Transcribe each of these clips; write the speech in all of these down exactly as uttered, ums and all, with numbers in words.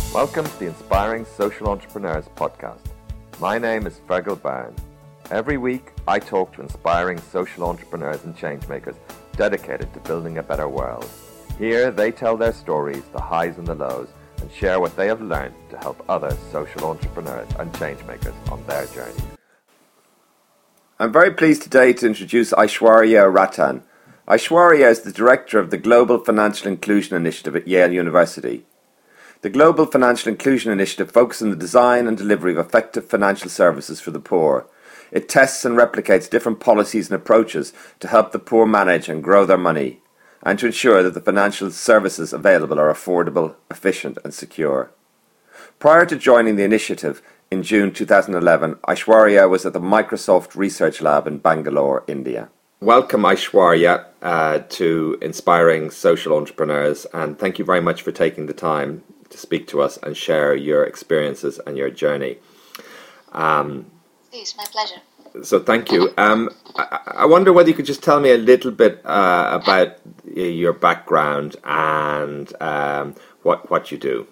Welcome to the Inspiring Social Entrepreneurs podcast. My name is Fergal Byrne. Every week, I talk to inspiring social entrepreneurs and changemakers dedicated to building a better world. Here, they tell their stories, the highs and the lows, and share what they have learned to help other social entrepreneurs and changemakers on their journey. I'm very pleased today to introduce Aishwarya Ratan. Aishwarya is the director of the Global Financial Inclusion Initiative at Yale University. The Global Financial Inclusion Initiative focuses on the design and delivery of effective financial services for the poor. It tests and replicates different policies and approaches to help the poor manage and grow their money, and to ensure that the financial services available are affordable, efficient and secure. Prior to joining the initiative in June two thousand eleven, Aishwarya was at the Microsoft Research Lab in Bangalore, India. Welcome, Aishwarya, uh, to Inspiring Social Entrepreneurs, and thank you very much for taking the time to speak to us and share your experiences and your journey. Um, Please, my pleasure. So thank you. Um, I, I wonder whether you could just tell me a little bit uh, about your background and um, what what you do.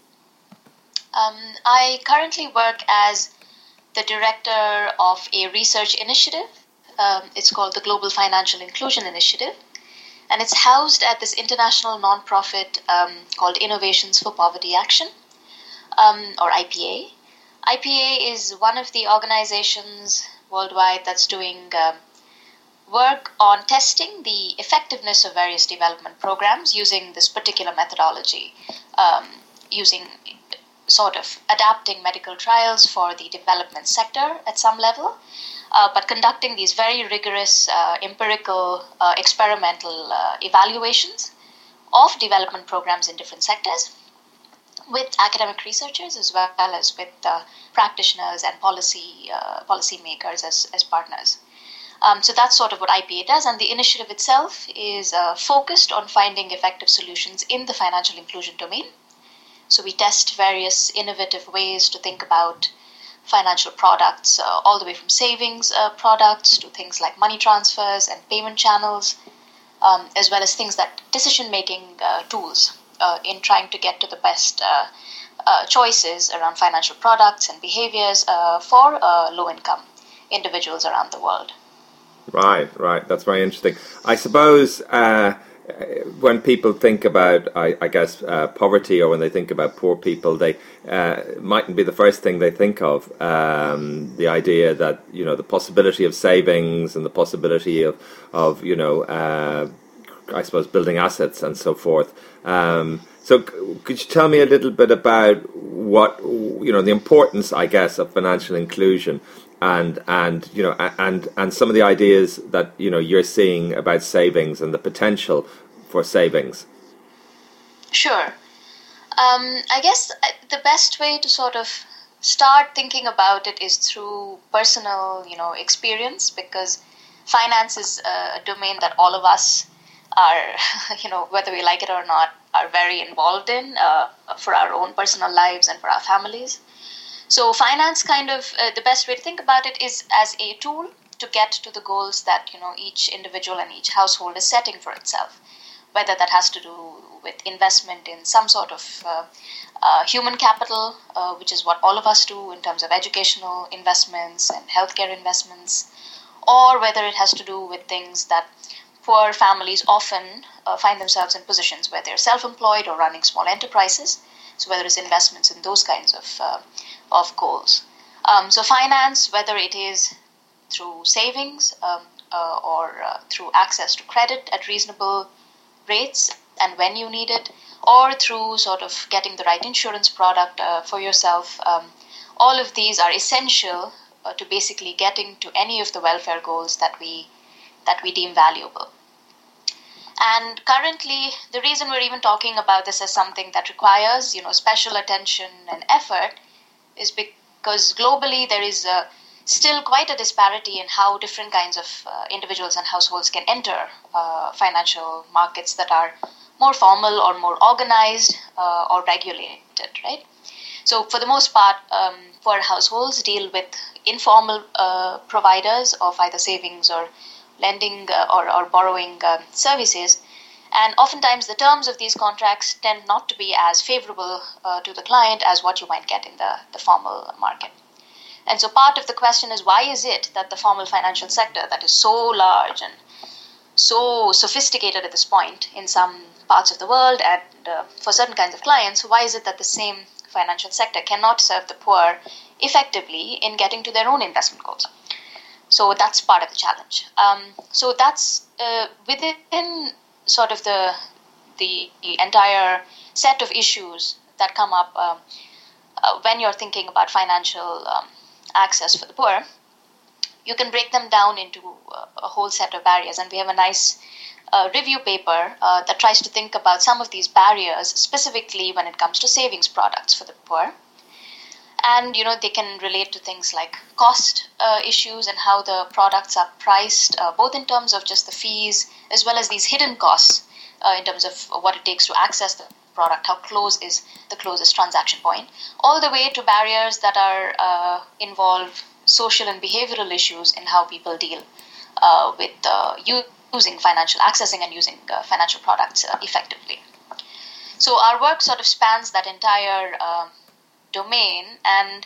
Um, I currently work as the director of a research initiative. Um, it's called the Global Financial Inclusion Initiative. And it's housed at this international nonprofit um, called Innovations for Poverty Action, um, or I P A. I P A is one of the organizations worldwide that's doing um, work on testing the effectiveness of various development programs using this particular methodology, um, using sort of adapting medical trials for the development sector at some level. Uh, but conducting these very rigorous uh, empirical uh, experimental uh, evaluations of development programs in different sectors with academic researchers as well as with uh, practitioners and policy uh, policy makers as, as partners. Um, so that's sort of what I P A does, and the initiative itself is uh, focused on finding effective solutions in the financial inclusion domain. So we test various innovative ways to think about financial products, uh, all the way from savings uh, products to things like money transfers and payment channels, um, as well as things that decision-making uh, tools uh, in trying to get to the best uh, uh, choices around financial products and behaviors uh, for uh, low-income individuals around the world. Right, right. That's very interesting. I suppose uh, when people think about, I, I guess, uh, poverty, or when they think about poor people, they uh, mightn't be the first thing they think of. Um, the idea that, you know, the possibility of savings and the possibility of, of you know, uh, I suppose, building assets and so forth. Um, so c- could you tell me a little bit about what, you know, the importance, I guess, of financial inclusion and, and you know, and, and some of the ideas that, you know, you're seeing about savings and the potential for savings? Sure. Um, I guess the best way to sort of start thinking about it is through personal, you know, experience, because finance is a domain that all of us are, you know, whether we like it or not, are very involved in uh, for our own personal lives and for our families. So finance kind of, uh, the best way to think about it is as a tool to get to the goals that, you know, each individual and each household is setting for itself, whether that has to do with investment in some sort of uh, uh, human capital, uh, which is what all of us do in terms of educational investments and healthcare investments, or whether it has to do with things that poor families often uh, find themselves in positions where they're self-employed or running small enterprises. So whether it's investments in those kinds of uh, of goals. Um, so finance, whether it is through savings um, uh, or uh, through access to credit at reasonable rates and when you need it, or through sort of getting the right insurance product uh, for yourself, um, all of these are essential uh, to basically getting to any of the welfare goals that we that we deem valuable. And currently, the reason we're even talking about this as something that requires, you know, special attention and effort is because globally there is a, still quite a disparity in how different kinds of uh, individuals and households can enter uh, financial markets that are more formal or more organized uh, or regulated, right? So for the most part, um, poor households deal with informal uh, providers of either savings or lending uh, or, or borrowing uh, services. And oftentimes the terms of these contracts tend not to be as favorable uh, to the client as what you might get in the, the formal market. And so part of the question is, why is it that the formal financial sector that is so large and so sophisticated at this point in some parts of the world and uh, for certain kinds of clients, why is it that the same financial sector cannot serve the poor effectively in getting to their own investment goals? So that's part of the challenge. Um, so that's uh, within sort of the, the entire set of issues that come up um, uh, when you're thinking about financial um, access for the poor. You can break them down into uh, a whole set of barriers, and we have a nice uh, review paper uh, that tries to think about some of these barriers specifically when it comes to savings products for the poor. And, you know, they can relate to things like cost uh, issues and how the products are priced, uh, both in terms of just the fees as well as these hidden costs uh, in terms of what it takes to access the product, how close is the closest transaction point, all the way to barriers that are uh, involve social and behavioral issues in how people deal uh, with uh, using financial, accessing and using uh, financial products uh, effectively. So our work sort of spans that entire uh, domain, and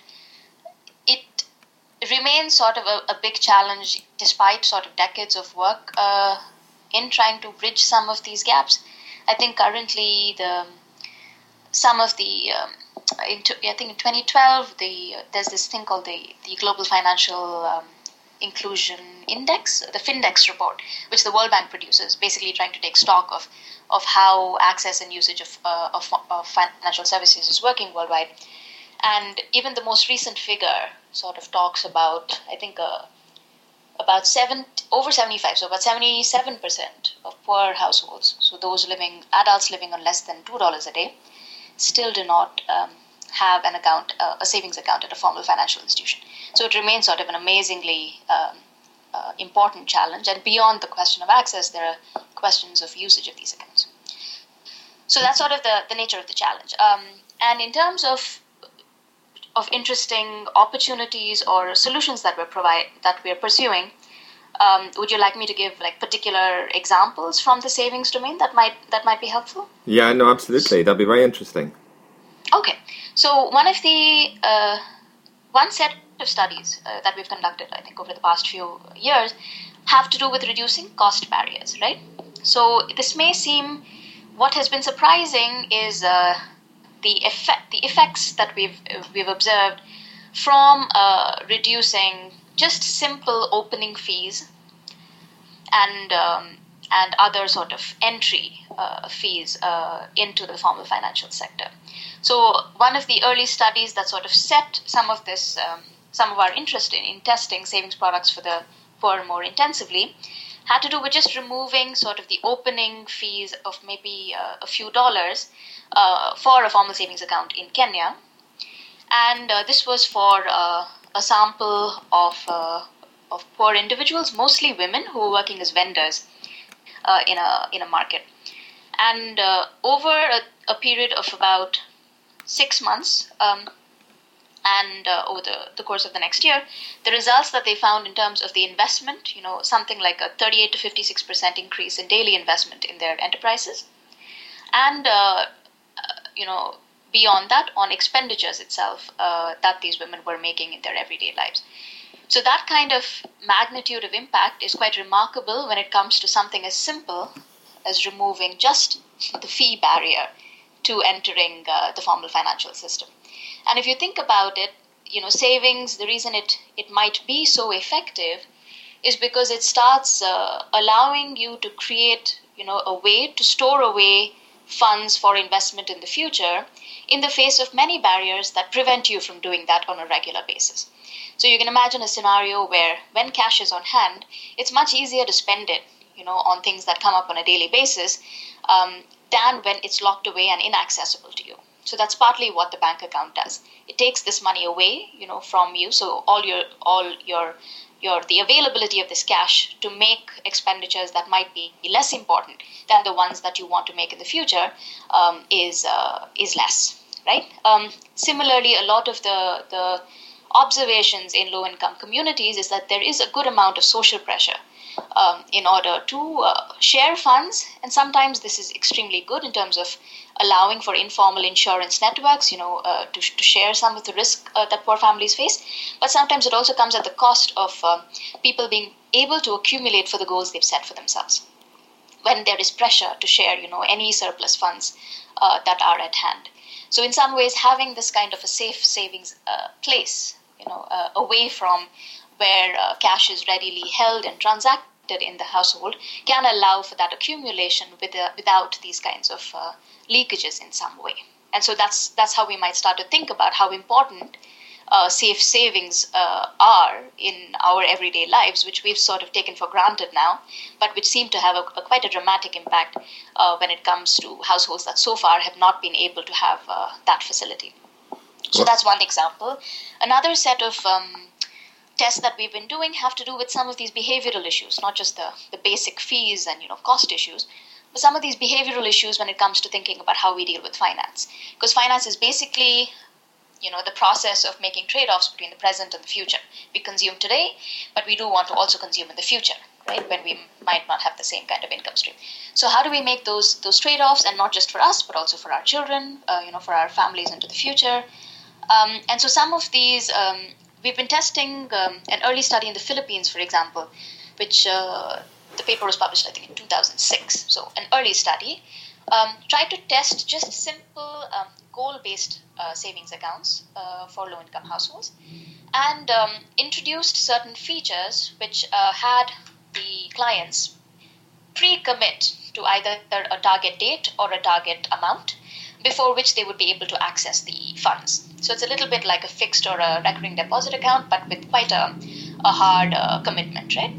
it remains sort of a, a big challenge despite sort of decades of work uh, in trying to bridge some of these gaps. I think currently the some of the um, in, I think in twenty twelve the uh, there's this thing called the the Global Financial um, Inclusion Index, the Findex report, which the World Bank produces, basically trying to take stock of of how access and usage of uh, of, of financial services is working worldwide. And even the most recent figure sort of talks about, I think, uh, about seven over seventy-five, so about seventy-seven percent of poor households, so those living, adults living on less than two dollars a day, still do not um, have an account, uh, a savings account at a formal financial institution. So it remains sort of an amazingly um, uh, important challenge. And beyond the question of access, there are questions of usage of these accounts. So that's sort of the, the nature of the challenge. Um, and in terms of of interesting opportunities or solutions that we're provide that we're pursuing, um, would you like me to give like particular examples from the savings domain that might that might be helpful? Yeah, no, absolutely. That'd be very interesting. Okay, so one of the uh, one set of studies uh, that we've conducted, I think, over the past few years, have to do with reducing cost barriers, right? So this may seem, what has been surprising is uh, the effect, the effects that we've we've observed from uh, reducing just simple opening fees and um, and other sort of entry uh, fees uh, into the formal financial sector. So one of the early studies that sort of set some of this, um, some of our interest in, in testing savings products for the poor more intensively, had to do with just removing sort of the opening fees of maybe uh, a few dollars uh, for a formal savings account in Kenya. And uh, this was for uh, a sample of uh, of poor individuals, mostly women, who were working as vendors uh, in a in a market. And uh, over a, a period of about six months, um, and uh, over the, the course of the next year, the results that they found in terms of the investment, you know, something like a thirty-eight to fifty-six percent increase in daily investment in their enterprises, and uh, uh, you know, beyond that, on expenditures itself uh, that these women were making in their everyday lives. So that kind of magnitude of impact is quite remarkable when it comes to something as simple as removing just the fee barrier to entering uh, the formal financial system. And if you think about it, you know, savings, the reason it, it might be so effective is because it starts uh, allowing you to create, you know, a way to store away funds for investment in the future in the face of many barriers that prevent you from doing that on a regular basis. So you can imagine a scenario where when cash is on hand, it's much easier to spend it, you know, on things that come up on a daily basis um, than when it's locked away and inaccessible to you. So that's partly what the bank account does. It takes this money away, you know, from you. So all your, all your, your, the availability of this cash to make expenditures that might be less important than the ones that you want to make in the future um, is uh, is less, right? Um, similarly, a lot of the the observations in low-income communities is that there is a good amount of social pressure um, in order to uh, share funds, and sometimes this is extremely good in terms of allowing for informal insurance networks, you know, uh, to, to share some of the risk uh, that poor families face. But sometimes it also comes at the cost of uh, people being able to accumulate for the goals they've set for themselves, when there is pressure to share, you know, any surplus funds uh, that are at hand. So in some ways, having this kind of a safe savings uh, place, you know, uh, away from where uh, cash is readily held and transacted in the household, can allow for that accumulation with, uh, without these kinds of uh, leakages in some way. And so that's that's how we might start to think about how important uh, safe savings uh, are in our everyday lives, which we've sort of taken for granted now, but which seem to have a, a quite a dramatic impact uh, when it comes to households that so far have not been able to have uh, that facility. So that's one example. Another set of um, tests that we've been doing have to do with some of these behavioral issues, not just the, the basic fees and, you know, cost issues, but some of these behavioral issues when it comes to thinking about how we deal with finance. Because finance is basically, you know, the process of making trade-offs between the present and the future. We consume today, but we do want to also consume in the future, right, when we might not have the same kind of income stream. So how do we make those those trade-offs, and not just for us, but also for our children, uh, you know, for our families into the future? Um, and so some of these, um, we've been testing um, an early study in the Philippines, for example, which uh, the paper was published, I think, in two thousand six. So an early study um, tried to test just simple um, goal-based uh, savings accounts uh, for low-income households, and um, introduced certain features which uh, had the clients pre-commit to either a target date or a target amount before which they would be able to access the funds. So it's a little bit like a fixed or a recurring deposit account, but with quite a, a hard uh, commitment, right?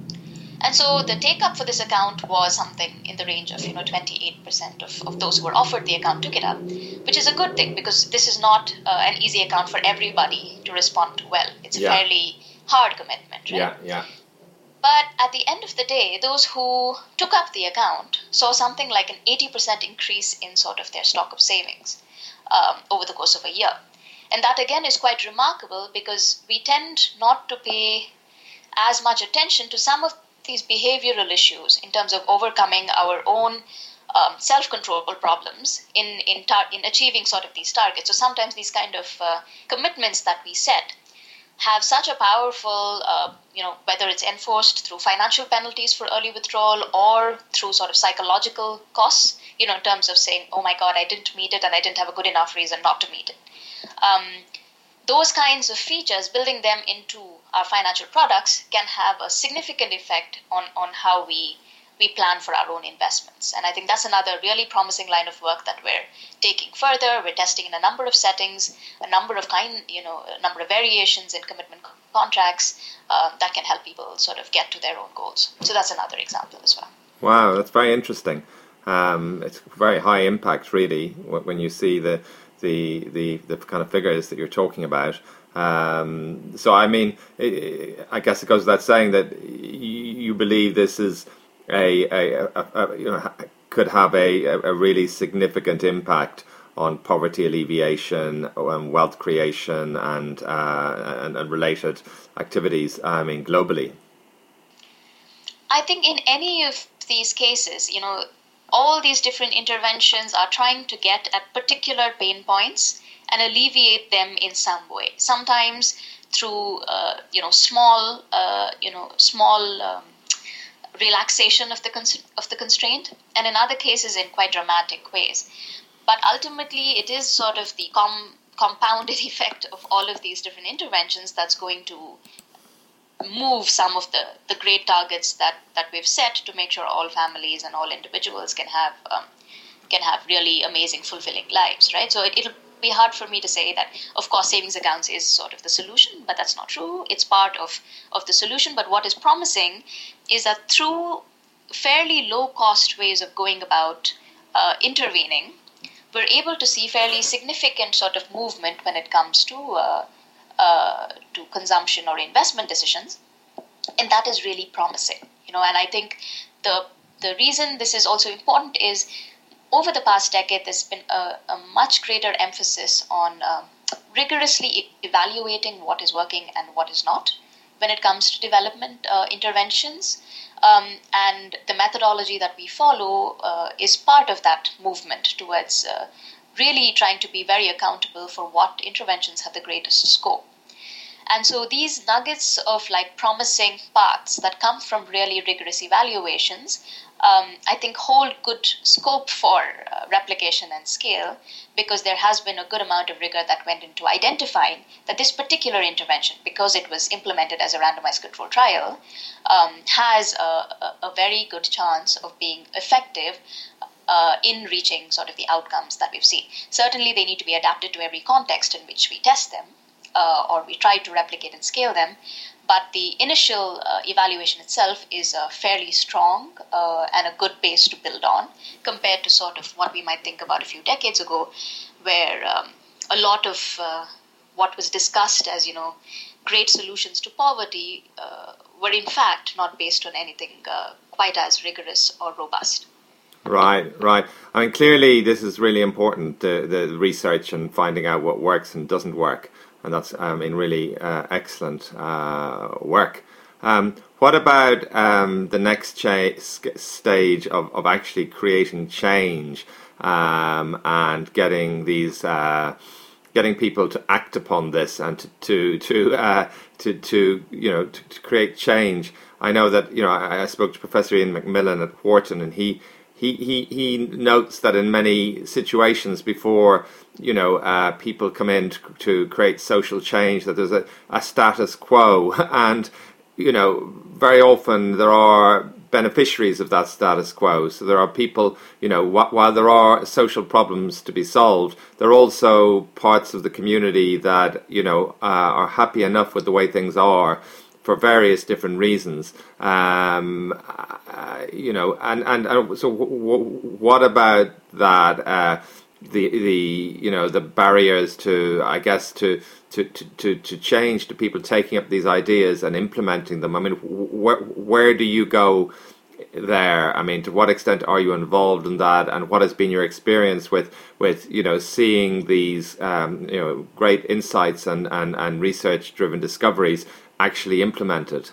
And so the take-up for this account was something in the range of, you know, twenty-eight percent of, of those who were offered the account took it up, which is a good thing, because this is not uh, an easy account for everybody to respond to well. It's a yeah. fairly hard commitment, right? Yeah, yeah. But at the end of the day, those who took up the account saw something like an eighty percent increase in sort of their stock of savings um, over the course of a year. And that, again, is quite remarkable, because we tend not to pay as much attention to some of these behavioral issues in terms of overcoming our own um, self-control problems in in, tar- in achieving sort of these targets. So sometimes these kind of uh, commitments that we set have such a powerful, uh, you know, whether it's enforced through financial penalties for early withdrawal or through sort of psychological costs, you know, in terms of saying, oh my God, I didn't meet it and I didn't have a good enough reason not to meet it. Um, those kinds of features, building them into our financial products, can have a significant effect on, on how we we plan for our own investments. And I think that's another really promising line of work that we're taking further. We're testing in a number of settings, a number of kind, you know, a number of variations in commitment contracts uh, that can help people sort of get to their own goals. So that's another example as well. Wow, that's very interesting. Um, it's very high impact, really, when you see the the the, the kind of figures that you're talking about. Um, so, I mean, I guess it goes without saying that you believe this is a, a, a, a you know could have a, a really significant impact on poverty alleviation, and wealth creation, and, uh, and and related activities. I mean, globally. I think in any of these cases, you know, all these different interventions are trying to get at particular pain points and alleviate them in some way. Sometimes through, uh, you know, small, uh, you know, small um, relaxation of the cons- of the constraint, and in other cases in quite dramatic ways. But ultimately, it is sort of the com- compounded effect of all of these different interventions that's going to move some of the, the great targets that, that we've set to make sure all families and all individuals can have um, can have really amazing, fulfilling lives, right? So it, it'll be hard for me to say that, of course, savings accounts is sort of the solution, but that's not true. It's part of, of the solution. But what is promising is that through fairly low-cost ways of going about uh, intervening, we're able to see fairly significant sort of movement when it comes to uh, uh, to consumption or investment decisions, and that is really promising. You know, and I think the the reason this is also important is over the past decade, there's been a, a much greater emphasis on um, rigorously e- evaluating what is working and what is not when it comes to development uh, interventions. Um, and the methodology that we follow uh, is part of that movement towards uh, really trying to be very accountable for what interventions have the greatest scope. And so these nuggets of like promising paths that come from really rigorous evaluations, um, I think hold good scope for uh, replication and scale, because there has been a good amount of rigor that went into identifying that this particular intervention, because it was implemented as a randomized controlled trial, um, has a, a, a very good chance of being effective uh, in reaching sort of the outcomes that we've seen. Certainly, they need to be adapted to every context in which we test them, uh, or we try to replicate and scale them. But the initial uh, evaluation itself is uh, fairly strong uh, and a good base to build on, compared to sort of what we might think about a few decades ago, where um, a lot of uh, what was discussed as, you know, great solutions to poverty uh, were in fact not based on anything uh, quite as rigorous or robust. Right, right. I mean, clearly this is really important, the, the research and finding out what works and doesn't work. And that's, I mean, really uh, excellent uh, work. Um, what about um, the next cha- stage of, of actually creating change um, and getting these, uh, getting people to act upon this and to to to uh, to, to you know to, to create change? I know that, you know, I, I spoke to Professor Ian McMillan at Wharton, and he. He, he he notes that in many situations before, you know, uh, people come in to, to create social change, that there's a, a status quo. And, you know, very often there are beneficiaries of that status quo. So there are people, you know, wh- while there are social problems to be solved, there are also parts of the community that, you know, uh, are happy enough with the way things are, for various different reasons, um, uh, you know, and and, and so w- w- what about that? Uh, the the you know the barriers to, I guess, to to, to, to change, to people taking up these ideas and implementing them. I mean, where where do you go there? I mean, to what extent are you involved in that, and what has been your experience with with you know seeing these um, you know great insights and and, and research driven discoveries actually implemented?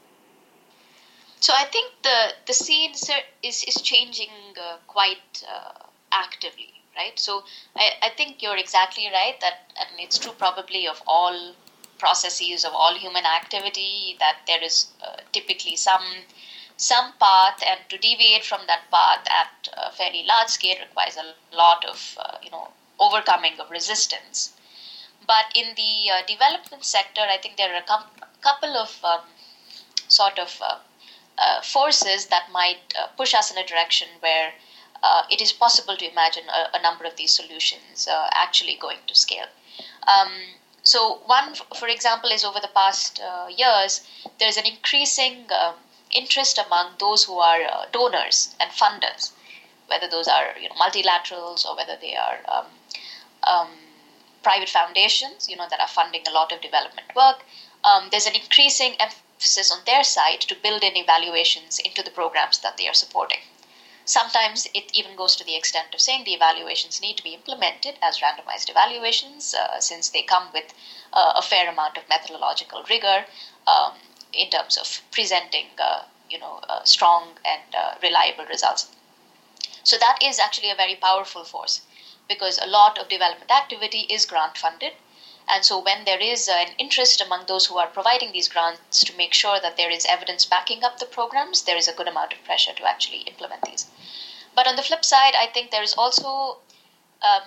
So I think the the scene is is changing uh, quite uh, actively, right? So I, I think you're exactly right that, and it's true probably of all processes of all human activity, that there is uh, typically some some path, and to deviate from that path at a fairly large scale requires a lot of uh, you know overcoming of resistance. But in the uh, development sector, I think there are a com- couple of um, sort of uh, uh, forces that might uh, push us in a direction where uh, it is possible to imagine a, a number of these solutions uh, actually going to scale. Um, so one, for example, is over the past uh, years, there's an increasing uh, interest among those who are uh, donors and funders, whether those are you know multilaterals or whether they are um, um, private foundations, you know, that are funding a lot of development work. Um, there's an increasing emphasis on their side to build in evaluations into the programs that they are supporting. Sometimes it even goes to the extent of saying the evaluations need to be implemented as randomized evaluations, uh, since they come with uh, a fair amount of methodological rigor um, in terms of presenting, uh, you know, uh, strong and uh, reliable results. So that is actually a very powerful force, because a lot of development activity is grant funded. And so when there is an interest among those who are providing these grants to make sure that there is evidence backing up the programs, there is a good amount of pressure to actually implement these. But on the flip side, I think there is also, um,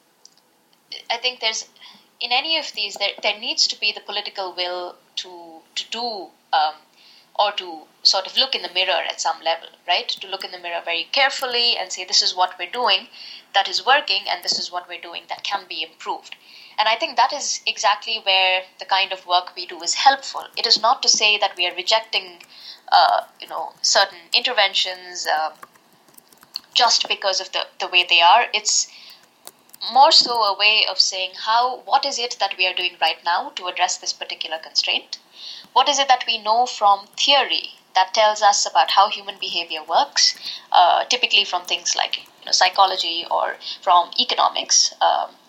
I think there's, in any of these, there, there needs to be the political will to, to do um, or to sort of look in the mirror at some level, right? To look in the mirror very carefully and say, this is what we're doing that is working, and this is what we're doing that can be improved. And I think that is exactly where the kind of work we do is helpful. It is not to say that we are rejecting, uh, you know, certain interventions uh, just because of the, the way they are. It's more so a way of saying how, what is it that we are doing right now to address this particular constraint? What is it that we know from theory that tells us about how human behavior works, uh, typically from things like you know, psychology or from economics, um,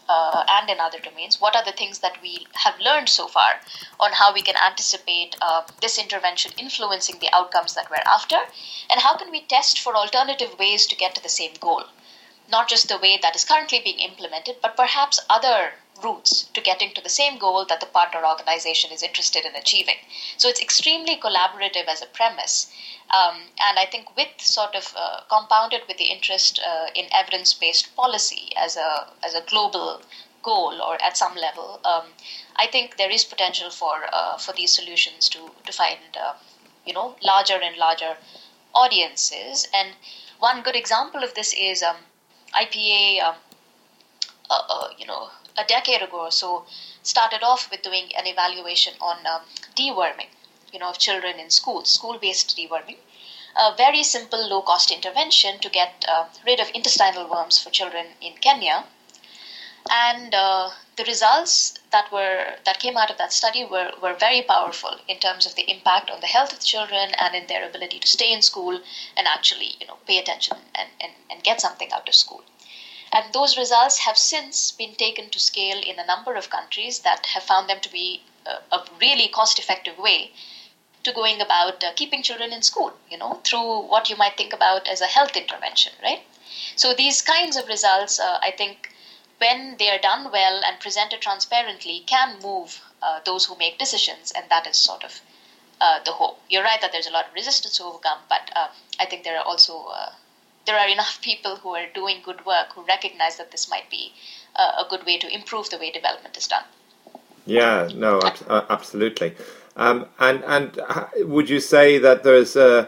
uh, and in other domains, what are the things that we have learned so far on how we can anticipate uh, this intervention influencing the outcomes that we're after, and how can we test for alternative ways to get to the same goal? Not just the way that is currently being implemented, but perhaps other routes to getting to the same goal that the partner organization is interested in achieving. So it's extremely collaborative as a premise. Um, and I think with sort of uh, compounded with the interest uh, in evidence-based policy as a as a global goal or at some level, um, I think there is potential for uh, for these solutions to to find uh, you know larger and larger audiences. And one good example of this is um, I P A. Um, uh, uh, you know, a decade ago or so, started off with doing an evaluation on um, deworming, you know, of children in schools, school-based deworming. A very simple, low-cost intervention to get uh, rid of intestinal worms for children in Kenya. And uh, the results that were that came out of that study were, were very powerful in terms of the impact on the health of the children and in their ability to stay in school and actually, you know, pay attention and, and, and get something out of school. And those results have since been taken to scale in a number of countries that have found them to be a, a really cost-effective way to going about uh, keeping children in school, you know, through what you might think about as a health intervention, right? So these kinds of results, uh, I think, when they are done well and presented transparently, can move uh, those who make decisions, and that is sort of uh, the hope. You're right that there's a lot of resistance to overcome, but uh, I think there are also... Uh, There are enough people who are doing good work who recognize that this might be uh, a good way to improve the way development is done. Yeah, no, ab- absolutely. Um, and and would you say that there's a,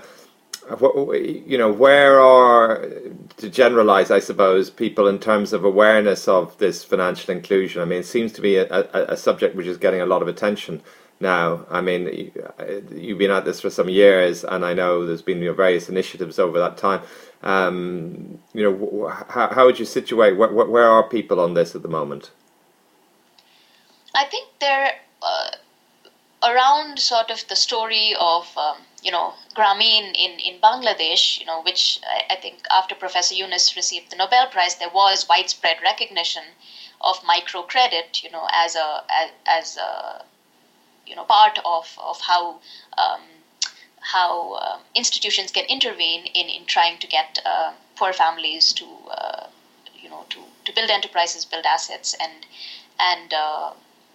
you know, where are, to generalize, I suppose, people in terms of awareness of this financial inclusion? I mean, it seems to be a, a, a subject which is getting a lot of attention now. I mean, you've been at this for some years, and I know there's been, you know, various initiatives over that time. Um, you know, how, how would you situate, where, where are people on this at the moment? I think they're uh, around sort of the story of, um, you know, Grameen in, in Bangladesh, you know, which I, I think after Professor Yunus received the Nobel Prize, there was widespread recognition of microcredit, you know, as a, as, as a, you know, part of, of how um, how uh, institutions can intervene in, in trying to get uh, poor families to, uh, you know, to, to build enterprises, build assets, and and uh,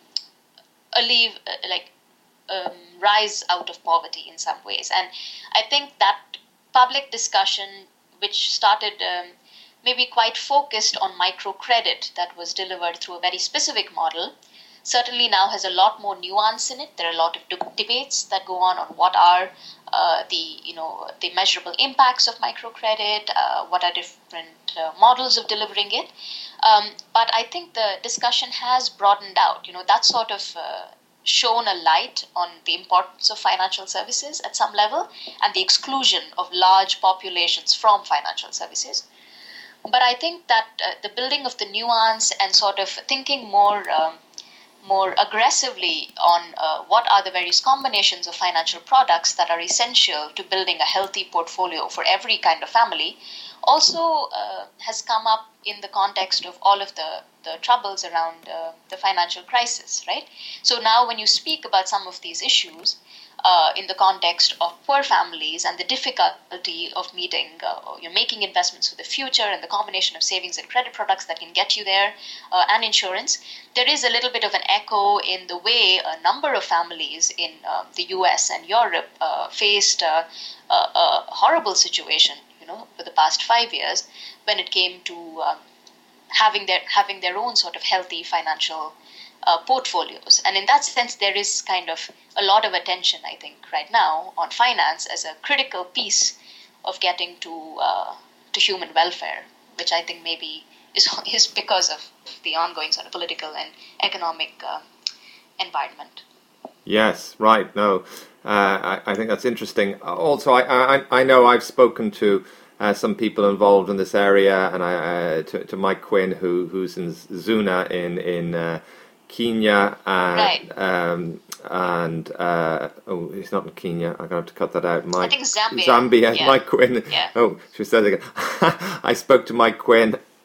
alleviate, uh, like, um, rise out of poverty in some ways. And I think that public discussion, which started um, maybe quite focused on microcredit, that was delivered through a very specific model, certainly now has a lot more nuance in it. There are a lot of de- debates that go on on what are uh, the you know the measurable impacts of microcredit, uh, what are different uh, models of delivering it. Um, but I think the discussion has broadened out. You know, that sort of uh, shone a light on the importance of financial services at some level and the exclusion of large populations from financial services. But I think that uh, the building of the nuance and sort of thinking more um, more aggressively on uh, what are the various combinations of financial products that are essential to building a healthy portfolio for every kind of family also uh, has come up in the context of all of the, the troubles around uh, the financial crisis, right? So now when you speak about some of these issues uh, in the context of poor families and the difficulty of meeting, uh, or you're making investments for the future and the combination of savings and credit products that can get you there uh, and insurance, there is a little bit of an echo in the way a number of families in uh, the U S and Europe uh, faced uh, a, a horrible situation, you know, for the past five years when it came to um, having their having their own sort of healthy financial uh, portfolios. And in that sense, there is kind of a lot of attention, I think, right now on finance as a critical piece of getting to uh, to human welfare, which I think maybe is is because of the ongoing sort of political and economic uh, environment. Yes, right. No, uh, I, I think that's interesting. Also, I, I I know I've spoken to uh, some people involved in this area, and I uh, to, to Mike Quinn, who who's in Zuna in in uh, Kenya, and right. um, and uh, oh, he's not in Kenya. I'm gonna have to cut that out. Mike, I think Zambia. Zambia. Yeah. Mike Quinn. Yeah. Oh, she said again. I spoke to Mike Quinn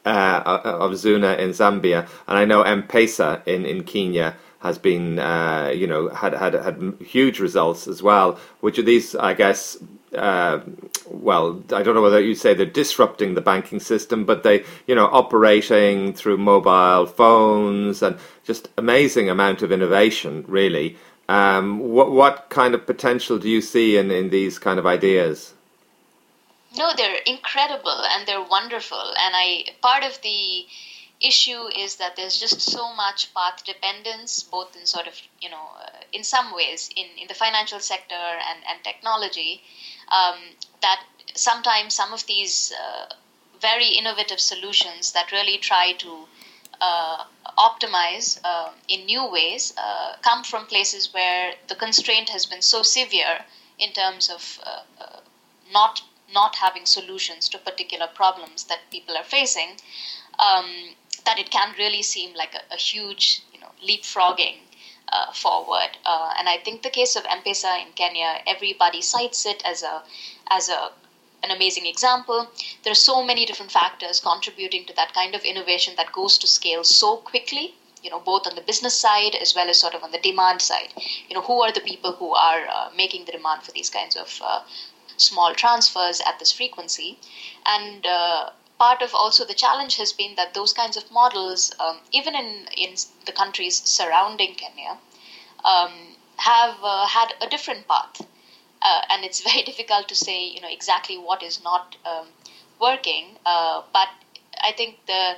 uh, of Zuna in Zambia, and I know M-Pesa in, in Kenya has been, uh, you know, had, had had huge results as well, which are these, I guess, uh, well, I don't know whether you say they're disrupting the banking system, but they, you know, operating through mobile phones and just amazing amount of innovation, really. Um, what what kind of potential do you see in, in these kind of ideas? No, they're incredible and they're wonderful. And I part of the issue is that there's just so much path dependence, both in sort of, you know, uh, in some ways in, in the financial sector and, and technology, um, that sometimes some of these uh, very innovative solutions that really try to uh, optimize uh, in new ways uh, come from places where the constraint has been so severe in terms of uh, uh, not not having solutions to particular problems that people are facing, um, that it can really seem like a, a huge, you know, leapfrogging uh, forward. Uh, and I think the case of M-Pesa in Kenya, everybody cites it as a as a an amazing example. There are so many different factors contributing to that kind of innovation that goes to scale so quickly, you know, both on the business side as well as sort of on the demand side. You know, who are the people who are uh, making the demand for these kinds of uh, small transfers at this frequency? And uh, part of also the challenge has been that those kinds of models, um, even in, in the countries surrounding Kenya, um, have uh, had a different path. Uh, and it's very difficult to say, you know, exactly what is not um, working. Uh, but I think the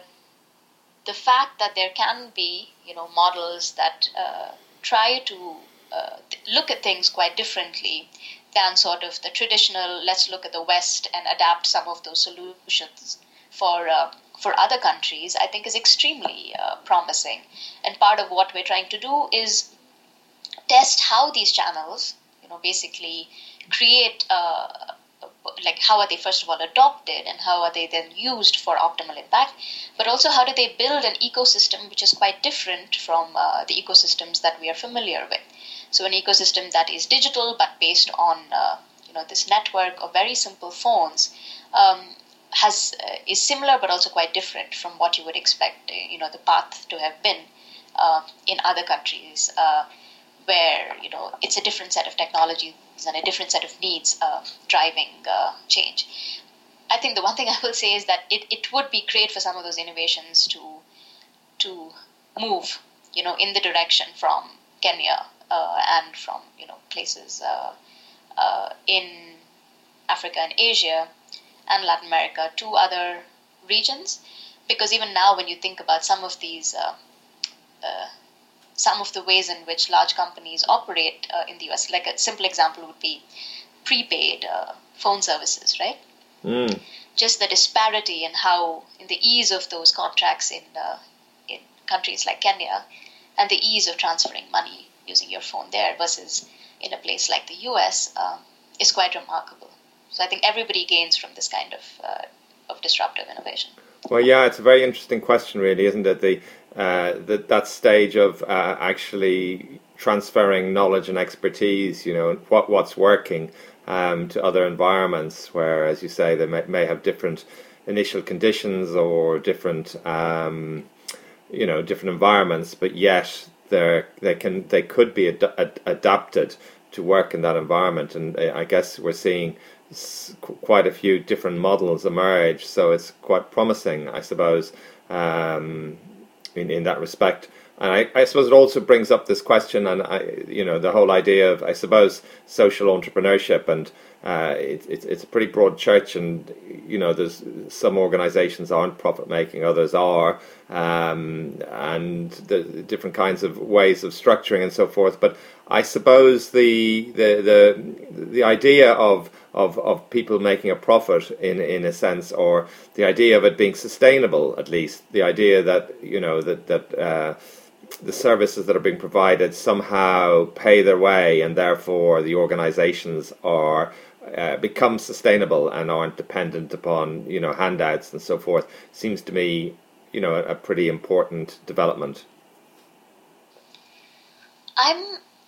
the fact that there can be, you know, models that uh, try to uh, look at things quite differently than sort of the traditional, let's look at the West and adapt some of those solutions for uh, for other countries, I think is extremely uh, promising. And part of what we're trying to do is test how these channels, you know, basically create, uh, like how are they first of all adopted and how are they then used for optimal impact, but also how do they build an ecosystem which is quite different from uh, the ecosystems that we are familiar with. So an ecosystem that is digital but based on, uh, you know, this network of very simple phones um, has uh, is similar but also quite different from what you would expect, uh, you know, the path to have been uh, in other countries. Uh, where, you know, it's a different set of technologies and a different set of needs uh, driving uh, change. I think the one thing I will say is that it, it would be great for some of those innovations to to move, you know, in the direction from Kenya uh, and from, you know, places uh, uh, in Africa and Asia and Latin America to other regions. Because even now, when you think about some of these uh, uh, some of the ways in which large companies operate uh, in the U S. Like a simple example would be prepaid uh, phone services, right? Mm. Just the disparity in how, in the ease of those contracts in uh, in countries like Kenya, and the ease of transferring money using your phone there versus in a place like the U S um, is quite remarkable. So I think everybody gains from this kind of uh, of disruptive innovation. Well, yeah, it's a very interesting question, really, isn't it? The uh, that that stage of uh, actually transferring knowledge and expertise, you know, what what's working um, to other environments, where, as you say, they may, may have different initial conditions or different, um, you know, different environments, but yet they they can they could be ad- ad- adapted to work in that environment, and I guess we're seeing quite a few different models emerge, so it's quite promising, I suppose, um, in in that respect. And I, I suppose it also brings up this question, and I, you know, the whole idea of, I suppose, social entrepreneurship, and uh, it, it, it's a pretty broad church, and you know, there's some organisations aren't profit making, others are, um, and the different kinds of ways of structuring and so forth. But I suppose the the the the idea of of of people making a profit in in a sense, or the idea of it being sustainable, at least the idea that, you know, that that uh, the services that are being provided somehow pay their way, and therefore the organizations are uh, become sustainable and aren't dependent upon, you know, handouts and so forth, seems to me, you know, a, a pretty important development. I'm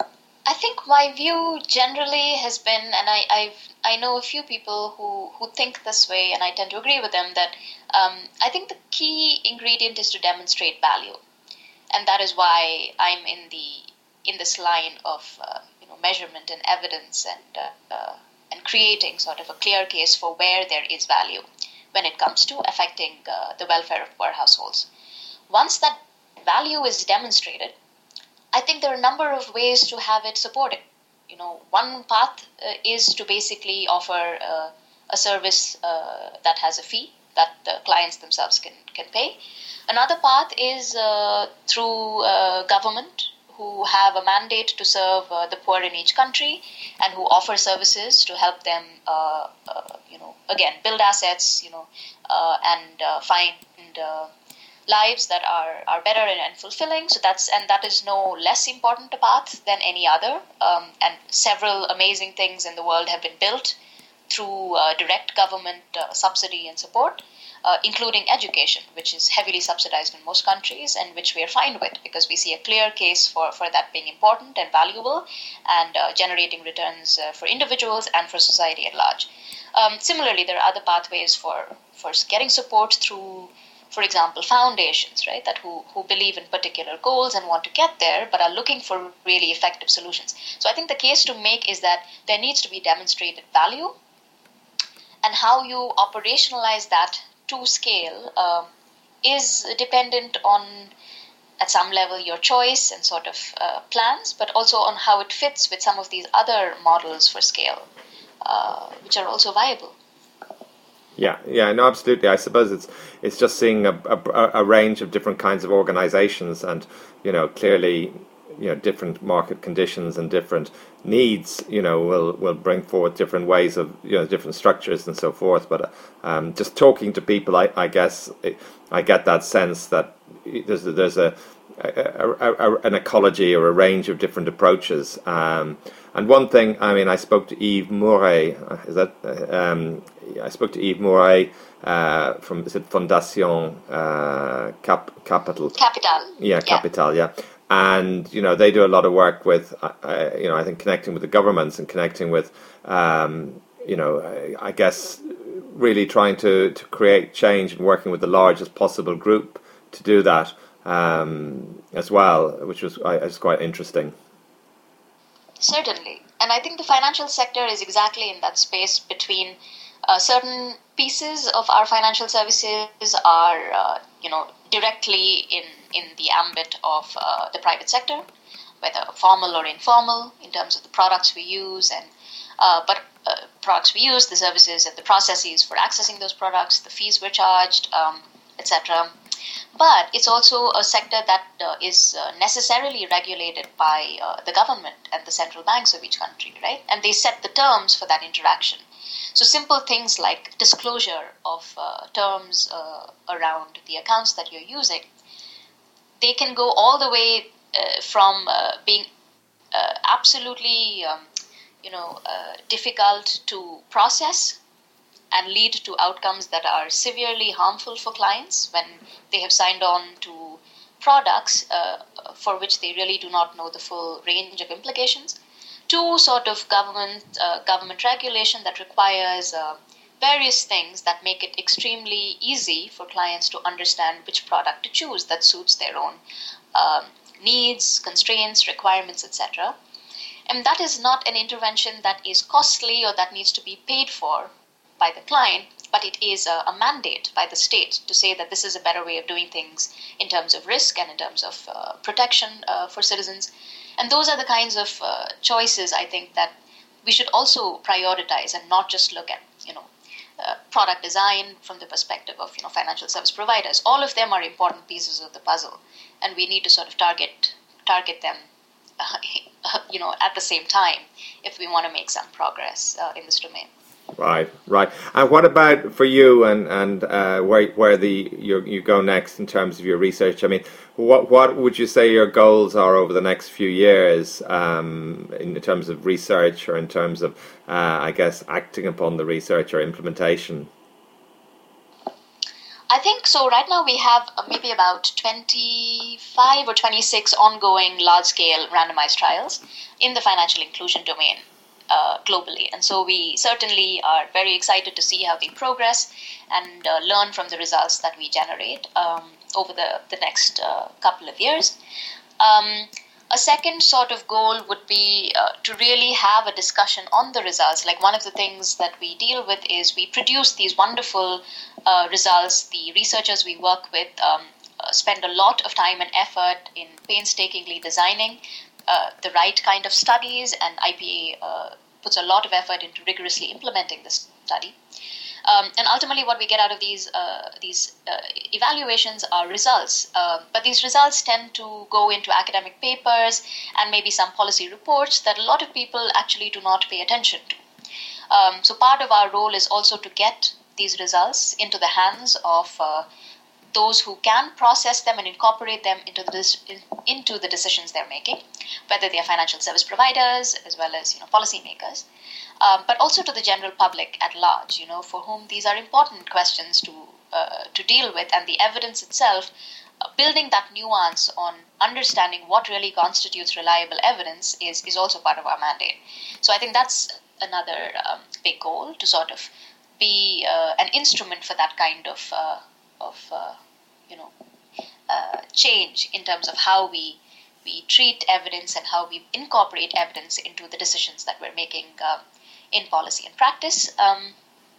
I think my view generally has been, and I I've, I know a few people who, who think this way, and I tend to agree with them, that um, I think the key ingredient is to demonstrate value, and that is why I'm in the in this line of uh, you know measurement and evidence and uh, uh, and creating sort of a clear case for where there is value when it comes to affecting uh, the welfare of poor households. Once that value is demonstrated, I think there are a number of ways to have it supported. You know, one path uh, is to basically offer uh, a service uh, that has a fee that the clients themselves can, can pay. Another path is uh, through uh, government who have a mandate to serve uh, the poor in each country and who offer services to help them, uh, uh, you know, again, build assets, you know, uh, and uh, find uh, lives that are, are better and, and fulfilling. So that's and that is no less important a path than any other. Um, and several amazing things in the world have been built through uh, direct government uh, subsidy and support, uh, including education, which is heavily subsidized in most countries and which we are fine with because we see a clear case for, for that being important and valuable and uh, generating returns uh, for individuals and for society at large. Um, similarly, there are other pathways for, for getting support through, for example, foundations, right, that who, who believe in particular goals and want to get there, but are looking for really effective solutions. So I think the case to make is that there needs to be demonstrated value, and how you operationalize that to scale uh, is dependent on, at some level, your choice and sort of uh, plans, but also on how it fits with some of these other models for scale, uh, which are also viable. Yeah, yeah, no, absolutely. I suppose it's it's just seeing a, a, a range of different kinds of organizations, and you know, clearly, you know, different market conditions and different needs, you know, will will bring forth different ways of, you know, different structures and so forth. But um, just talking to people, I, I guess I get that sense that there's a, there's a, a, a, a an ecology or a range of different approaches. Um, and one thing, I mean, I spoke to Yves Mouret. Is that um, I spoke to Yves Mouret uh, from is it Fondation uh, Cap Capital Capital. Yeah, Capital. Yeah. yeah. And, you know, they do a lot of work with, uh, you know, I think connecting with the governments and connecting with, um, you know, I, I guess really trying to, to create change and working with the largest possible group to do that um, as well, which was, I, was quite interesting. Certainly. And I think the financial sector is exactly in that space between uh, certain pieces of our financial services are, uh, you know, directly in, in the ambit of uh, the private sector, whether formal or informal, in terms of the products we use, and uh, but uh, products we use, the services and the processes for accessing those products, the fees we're charged, um, et cetera. But it's also a sector that uh, is uh, necessarily regulated by uh, the government and the central banks of each country, right? And they set the terms for that interaction. So simple things like disclosure of uh, terms uh, around the accounts that you're using, they can go all the way uh, from uh, being uh, absolutely, um, you know, uh, difficult to process and lead to outcomes that are severely harmful for clients when they have signed on to products uh, for which they really do not know the full range of implications, to sort of government uh, government regulation that requires uh, various things that make it extremely easy for clients to understand which product to choose that suits their own um, needs, constraints, requirements, et cetera. And that is not an intervention that is costly or that needs to be paid for by the client, but it is a, a mandate by the state to say that this is a better way of doing things in terms of risk and in terms of uh, protection uh, for citizens. And those are the kinds of uh, choices, I think, that we should also prioritize and not just look at, you know, uh, product design from the perspective of, you know, financial service providers. All of them are important pieces of the puzzle, and we need to sort of target target them, uh, you know, at the same time if we want to make some progress uh, in this domain. Right, right. And what about for you and and uh, where where the you you go next in terms of your research? I mean, what what would you say your goals are over the next few years um, in terms of research or in terms of, uh, I guess, acting upon the research or implementation? I think so. Right now we have uh, maybe about twenty-five or twenty-six ongoing large-scale randomized trials in the financial inclusion domain uh, globally. And so we certainly are very excited to see how they progress and uh, learn from the results that we generate um, over the, the next uh, couple of years. Um, A second sort of goal would be uh, to really have a discussion on the results. Like one of the things that we deal with is we produce these wonderful uh, results. The researchers we work with um, uh, spend a lot of time and effort in painstakingly designing uh, the right kind of studies, and I P A uh, puts a lot of effort into rigorously implementing this study. Um, and ultimately, what we get out of these uh, these uh, evaluations are results. Uh, but these results tend to go into academic papers and maybe some policy reports that a lot of people actually do not pay attention to. Um, so part of our role is also to get these results into the hands of uh, those who can process them and incorporate them into the in, into the decisions they're making, whether they are financial service providers as well as you know policymakers. Um, but also to the general public at large, you know, for whom these are important questions to uh, to deal with, and the evidence itself, uh, building that nuance on understanding what really constitutes reliable evidence is is also part of our mandate. So I think that's another um, big goal, to sort of be uh, an instrument for that kind of uh, of uh, you know uh, change in terms of how we we treat evidence and how we incorporate evidence into the decisions that we're making. Uh, in policy and practice. Um,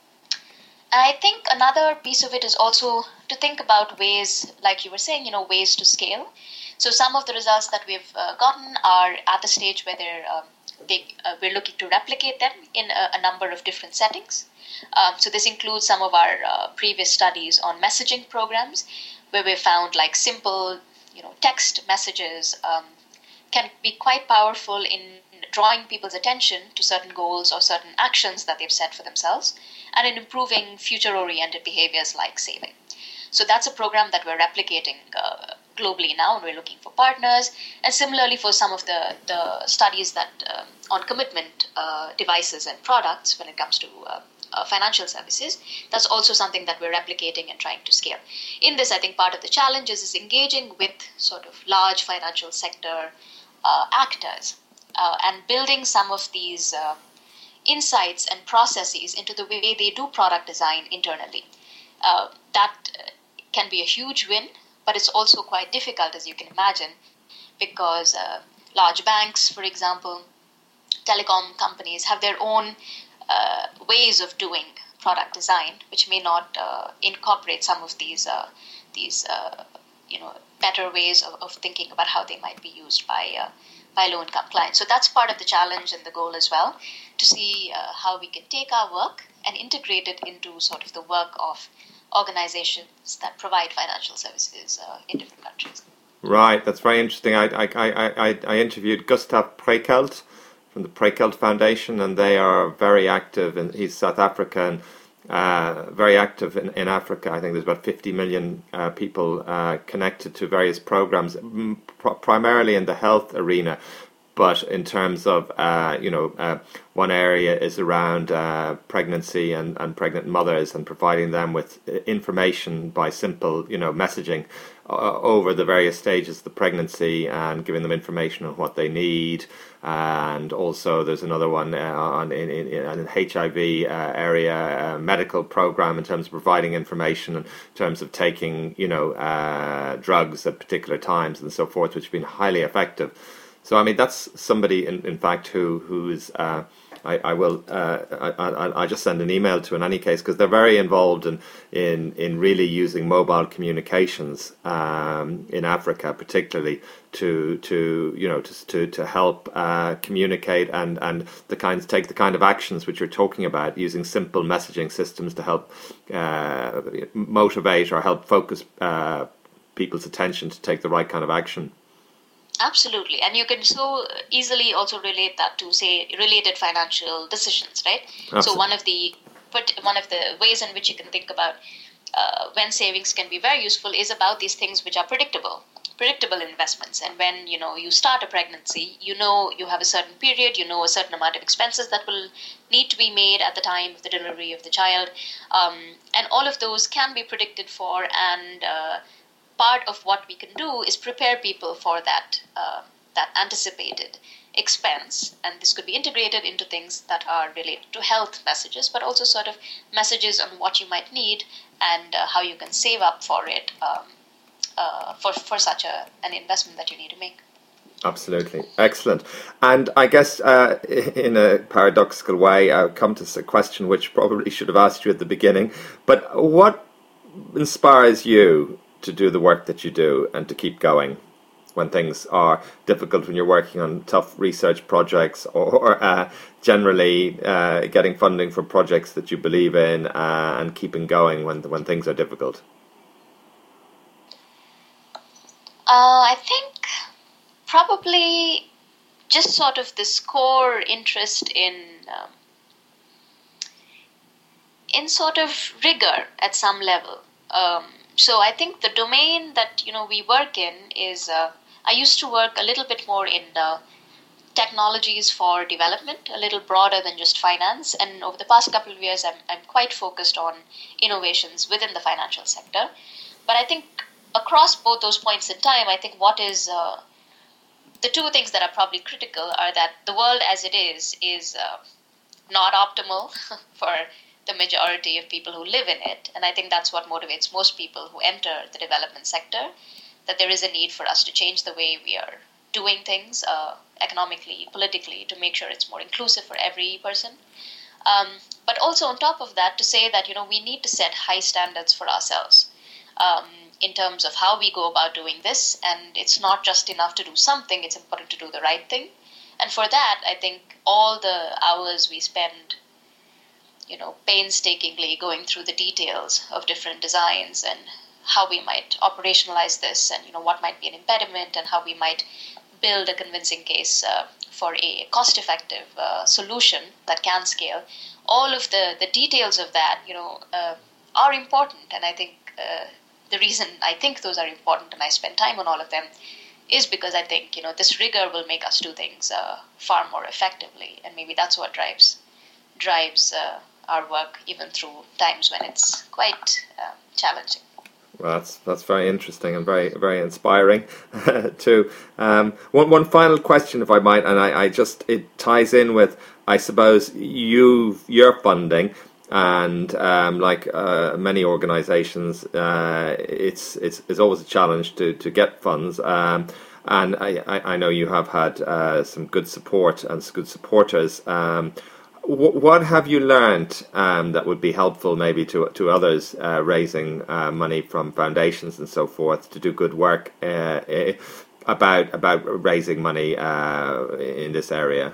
and I think another piece of it is also to think about ways, like you were saying, you know, ways to scale. So some of the results that we've uh, gotten are at the stage where they're, um, they, uh, we're looking to replicate them in a, a number of different settings. Um, so this includes some of our uh, previous studies on messaging programs, where we found like simple, you know, text messages um, can be quite powerful in drawing people's attention to certain goals or certain actions that they've set for themselves, and in improving future-oriented behaviors like saving. So that's a program that we're replicating uh, globally now, and we're looking for partners. And similarly for some of the, the studies that uh, on commitment uh, devices and products when it comes to uh, uh, financial services, that's also something that we're replicating and trying to scale. In this, I think part of the challenge is, is engaging with sort of large financial sector uh, actors, Uh, and building some of these uh, insights and processes into the way they do product design internally. Uh, that uh, can be a huge win, but it's also quite difficult, as you can imagine, because uh, large banks, for example, telecom companies have their own uh, ways of doing product design, which may not uh, incorporate some of these uh, these uh, you know better ways of, of thinking about how they might be used by uh, by low-income clients. So that's part of the challenge and the goal as well, to see uh, how we can take our work and integrate it into sort of the work of organizations that provide financial services uh, in different countries. Right, that's very interesting. I I I I, I interviewed Gustav Prekelt from the Prekelt Foundation, and they are very active, and he's South African. Uh, very active in, in Africa. I think there's about fifty million uh, people uh, connected to various programs, pr- primarily in the health arena. But in terms of, uh, you know, uh, one area is around uh, pregnancy and, and pregnant mothers, and providing them with information by simple, you know, messaging uh, over the various stages of the pregnancy, and giving them information on what they need. And also there's another one uh, on in, in, in H I V uh, area, uh, medical program in terms of providing information in terms of taking, you know, uh, drugs at particular times and so forth, which have been highly effective. So I mean, that's somebody in, in fact who who is uh, I, I will uh, I, I, I just send an email to in any case, because they're very involved in in, in really using mobile communications um, in Africa, particularly to to you know to to, to help uh, communicate and, and the kinds take the kind of actions which you're talking about, using simple messaging systems to help uh, motivate or help focus uh, people's attention to take the right kind of action. Absolutely. And you can so easily also relate that to, say, related financial decisions, right? Absolutely. So one of the one of the ways in which you can think about uh, when savings can be very useful is about these things which are predictable, predictable investments. And when you know you start a pregnancy, you know you have a certain period, you know a certain amount of expenses that will need to be made at the time of the delivery of the child, um, and all of those can be predicted for. And uh, part of what we can do is prepare people for that uh, that anticipated expense, and this could be integrated into things that are related to health messages, but also sort of messages on what you might need and uh, how you can save up for it, um, uh, for for such a an investment that you need to make. Absolutely. Excellent. And I guess uh, in a paradoxical way, I'll come to a question which probably should have asked you at the beginning, but what inspires you to do the work that you do and to keep going when things are difficult, when you're working on tough research projects, or uh, generally uh, getting funding for projects that you believe in, uh, and keeping going when when things are difficult? Uh, I think probably just sort of this core interest in um, in sort of rigor at some level. Um, so I think the domain that you know we work in is. Uh, I used to work a little bit more in uh, technologies for development, a little broader than just finance. And over the past couple of years, I'm, I'm quite focused on innovations within the financial sector. But I think across both those points in time, I think what is uh, the two things that are probably critical are that the world as it is is uh, not optimal for the majority of people who live in it. And I think that's what motivates most people who enter the development sector, that there is a need for us to change the way we are doing things uh, economically, politically, to make sure it's more inclusive for every person. Um, but also on top of that, to say that, you know, we need to set high standards for ourselves um, in terms of how we go about doing this. And it's not just enough to do something, it's important to do the right thing. And for that, I think all the hours we spend, you know, painstakingly going through the details of different designs and how we might operationalize this, and you know what might be an impediment, and how we might build a convincing case uh, for a cost-effective uh, solution that can scale. All of the, the details of that, you know, uh, are important, and I think uh, the reason I think those are important and I spend time on all of them is because I think you know this rigor will make us do things uh, far more effectively, and maybe that's what drives drives uh, our work even through times when it's quite uh, challenging. Well, that's that's very interesting and very very inspiring too. Um, one one final question, if I might, and I, I just it ties in with, I suppose, you your funding, and um, like uh, many organisations, uh, it's it's it's always a challenge to to get funds. Um, and I, I I know you have had uh, some good support and good supporters. Um, What have you learned um, that would be helpful maybe to to others uh, raising uh, money from foundations and so forth to do good work uh, about about raising money uh, in this area?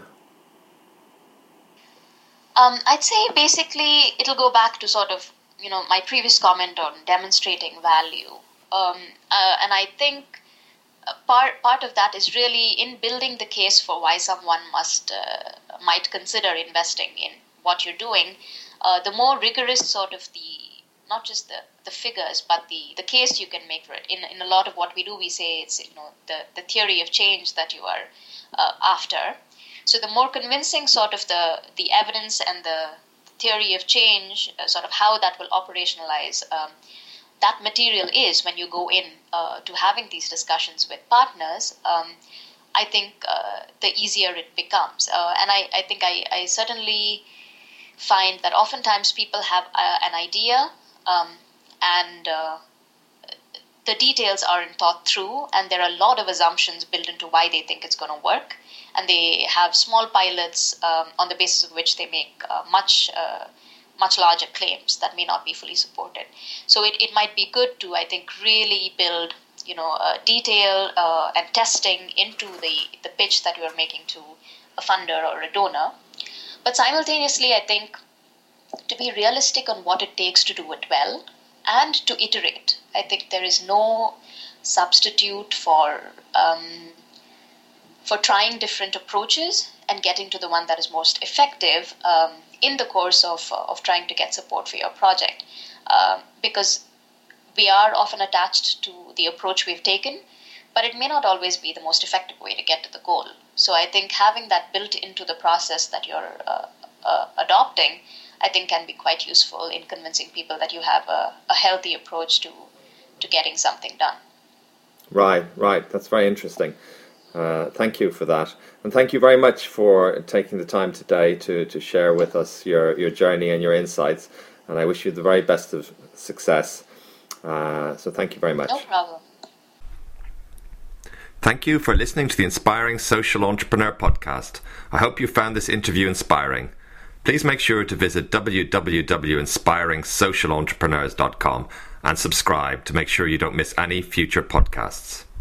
Um, I'd say basically it'll go back to sort of you know my previous comment on demonstrating value, um, uh, and I think part part of that is really in building the case for why someone must uh, might consider investing in what you're doing. Uh, the more rigorous sort of the not just the, the figures, but the, the case you can make for it. In in a lot of what we do, we say it's you know the, the theory of change that you are uh, after. So the more convincing sort of the the evidence and the theory of change, uh, sort of how that will operationalize. Um, that material is when you go in uh, to having these discussions with partners, um, I think uh, the easier it becomes. Uh, and I, I think I, I certainly find that oftentimes people have uh, an idea um, and uh, the details aren't thought through, and there are a lot of assumptions built into why they think it's going to work. And they have small pilots um, on the basis of which they make uh, much uh, much larger claims that may not be fully supported. So it, it might be good to, I think, really build, you know, uh, detail uh, and testing into the, the pitch that you are making to a funder or a donor. But simultaneously, I think, to be realistic on what it takes to do it well and to iterate. I think there is no substitute for um, for trying different approaches and getting to the one that is most effective um, in the course of, uh, of trying to get support for your project. Um, because we are often attached to the approach we've taken, but it may not always be the most effective way to get to the goal. So I think having that built into the process that you're uh, uh, adopting, I think can be quite useful in convincing people that you have a, a healthy approach to, to getting something done. Right, right. That's very interesting. Uh, thank you for that. And thank you very much for taking the time today to, to share with us your, your journey and your insights. And I wish you the very best of success. Uh, so thank you very much. No problem. Thank you for listening to the Inspiring Social Entrepreneur podcast. I hope you found this interview inspiring. Please make sure to visit w w w dot inspiring social entrepreneurs dot com and subscribe to make sure you don't miss any future podcasts.